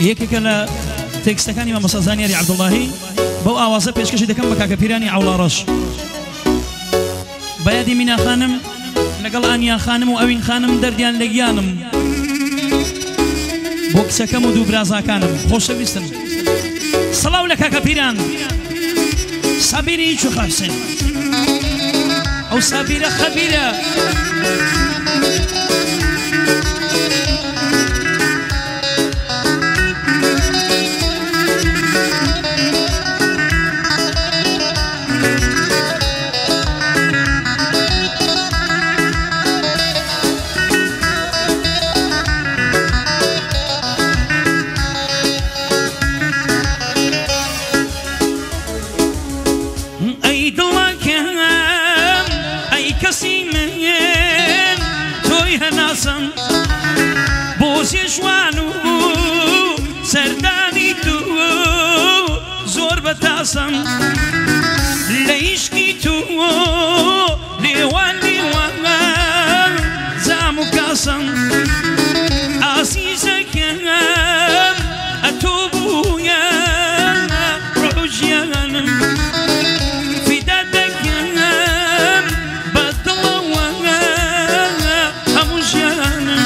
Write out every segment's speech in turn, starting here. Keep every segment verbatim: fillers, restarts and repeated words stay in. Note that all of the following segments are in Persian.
یەکێکە لە تێکستەکانی مامۆستا زانیاری عەبدوڵڵاهی بەو ئاوازە پێشکەشی دەکەم بە کاکە پیرانی عەوڵاڕەش بەیادی مینا خانم لەگەڵ ئانیا خانم و ئەوین خانم دەردیان لە گیانم بۆ کچەکەم و دوو برازاکانم خۆشەویستم سەڵاو لە کاکە پیران سابیری چو خەحسن ئەو سابیرە خەبیرە بۆزیە جوان و سەردانی تو زۆر بەتاسم لە عیشقی تو لێوان لێوان زام و کاسم ئازیزەکەم ئەتۆ بوویە ڕۆ ژیانم فیدا دەکەم بەدڵەوە هەموو ژیانم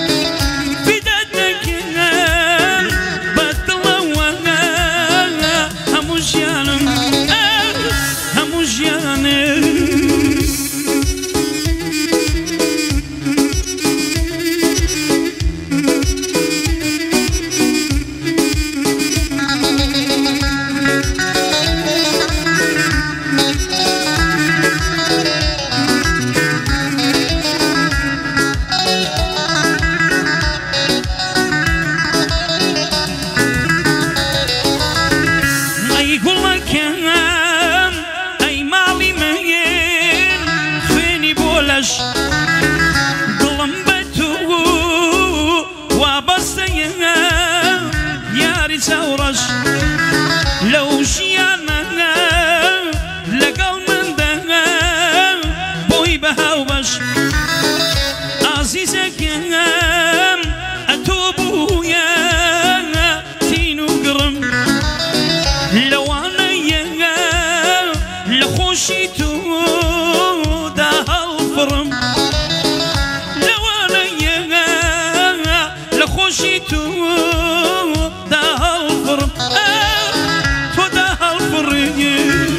دڵم بە تو وابەستەیە یاری چاوڕەش لەو ژیانە لەگەڵ مندە بۆی بە هاوبەش ئازیزەکەم ئەتۆ بوویە تین و گڕم لەوانەیە لە خۆشی تو خوشی تو دا هالفرم تو دا هالفرمی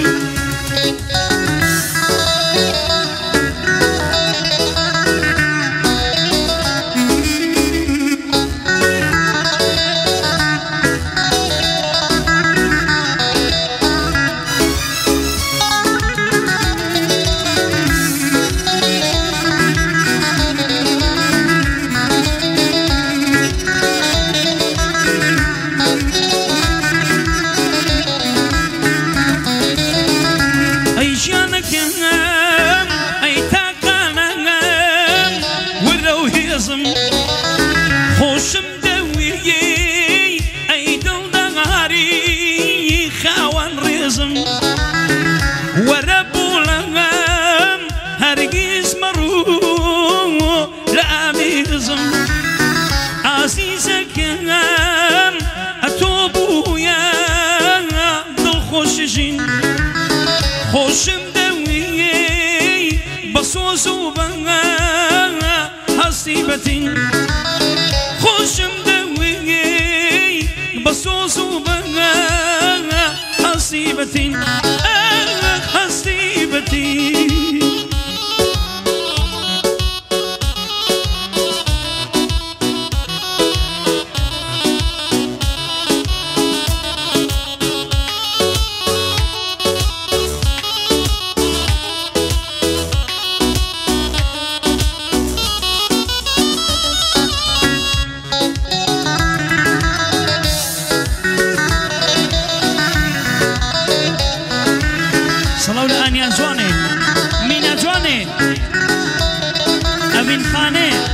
خۆشم دەویی ئەی دڵدەغاری خاوەن ڕێزم وەرە بوڵەم هەرگیز مەڕوو لە ئامێزم ئازیزەکەم ئەتۆ بوویە دڵخۆشژین خۆشم دەویی بە سۆز و بەنگە هەستی بەتین خۆشم دەویی بە سۆز و بەنگە هەستی بەتین هەستی بەتین سەڵاو لە ئانیا جوانێ مینا جوانێ ئەوین خانێ